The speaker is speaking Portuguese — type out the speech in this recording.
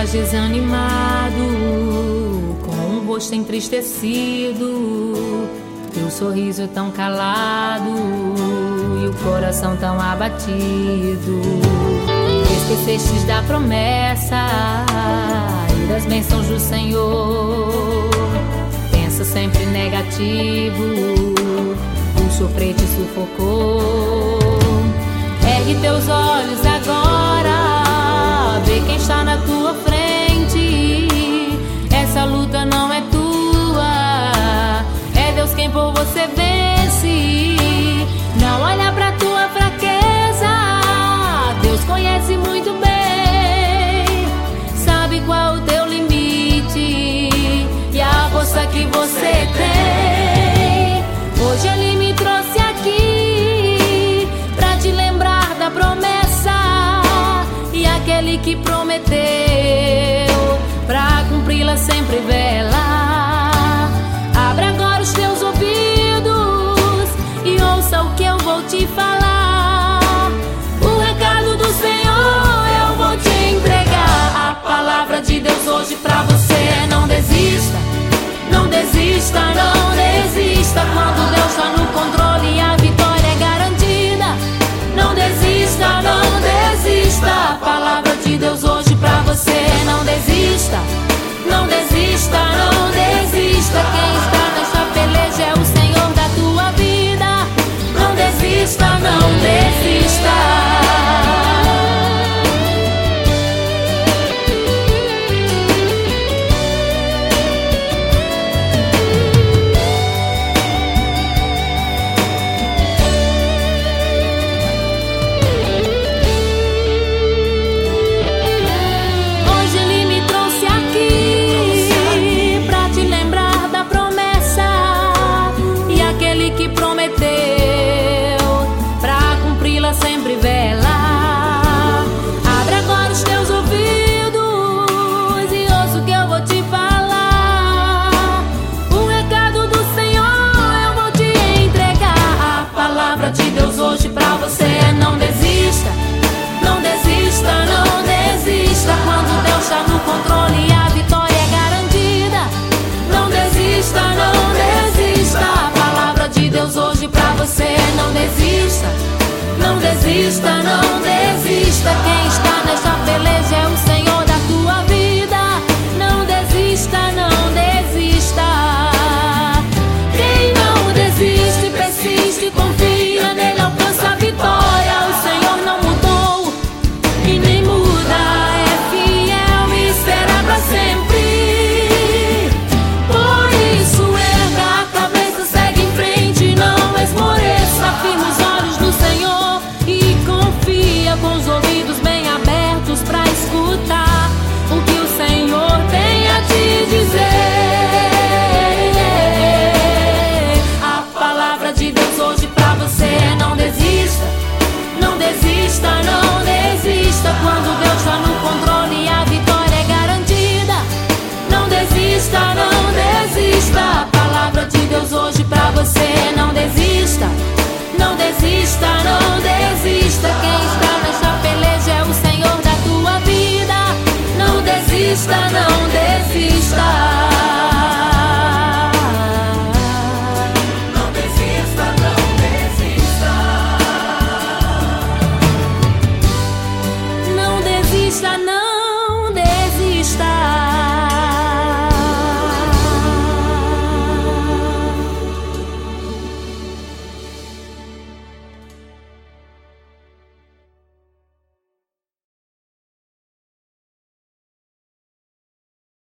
estás desanimado, com um rosto entristecido, teu sorriso tão calado e o coração tão abatido. Esquecestes da promessa e das bênçãos do Senhor. Pensa sempre negativo, o sofrer te sufocou. Ergue teus olhos agora, vê quem está na tua frente. Essa luta não é tua, é Deus quem por você vence. Não olha pra tua fraqueza, Deus conhece muito bem, sabe qual o teu limite e a força que você tem. Hoje Ele me trouxe aqui pra te lembrar da promessa, e aquele que prometeu pra cumpri-la sempre vem.